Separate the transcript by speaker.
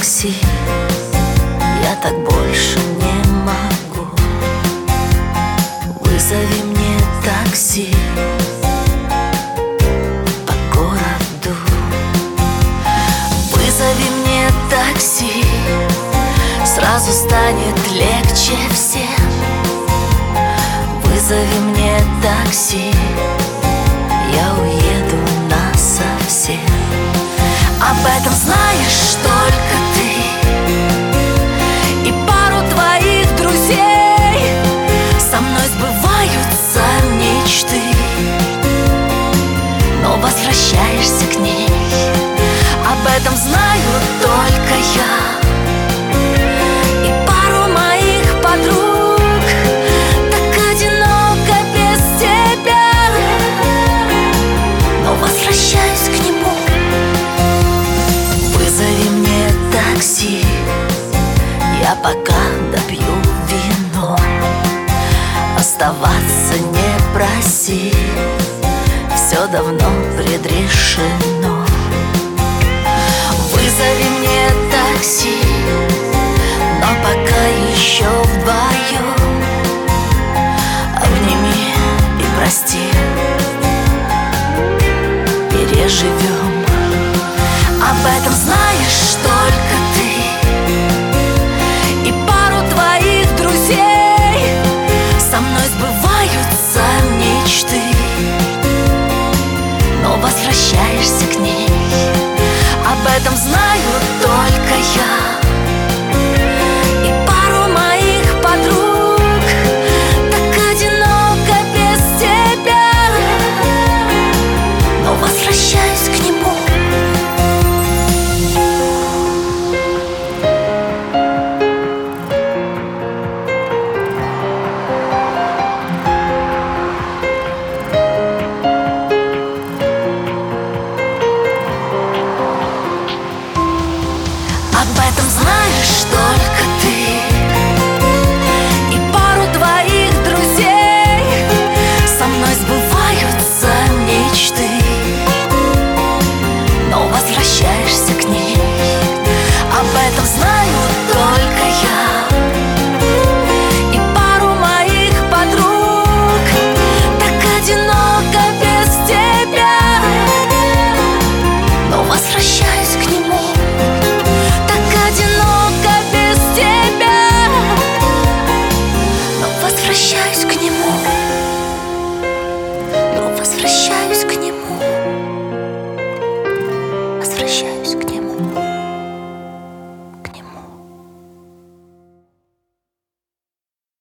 Speaker 1: такси, я так больше не могу. Вызови мне такси по городу. Вызови мне такси, сразу станет легче всем. Вызови мне такси, я уеду насовсем. Об этом знаешь только ты и пару твоих друзей. Со мной сбываются мечты, но возвращаешься к ней. Об этом знаю только я и пару моих подруг. Так одиноко без тебя, но возвращаюсь к нему. Вызови мне такси, я пока допью вино. Оставаться не проси, все давно предрешено. Вызови мне такси, но пока еще вдвоем. Обними и прости, переживем. Об этом знаешь только ты и пару твоих друзей. Со мной сбываются мечты, но возвращаешься к ней. Об этом знаю только я и пару моих подруг. Так одиноко без тебя, но возвращаюсь к нему. Об этом знаешь только ты и пару твоих друзей. Со мной сбываются мечты, но возвращаешься к ней. Об этом знаю только я и пару моих подруг. Так одиноко без тебя, но возвращаюсь к нему. Одиноко без тебя, но возвращаюсь к нему, но возвращаюсь к нему.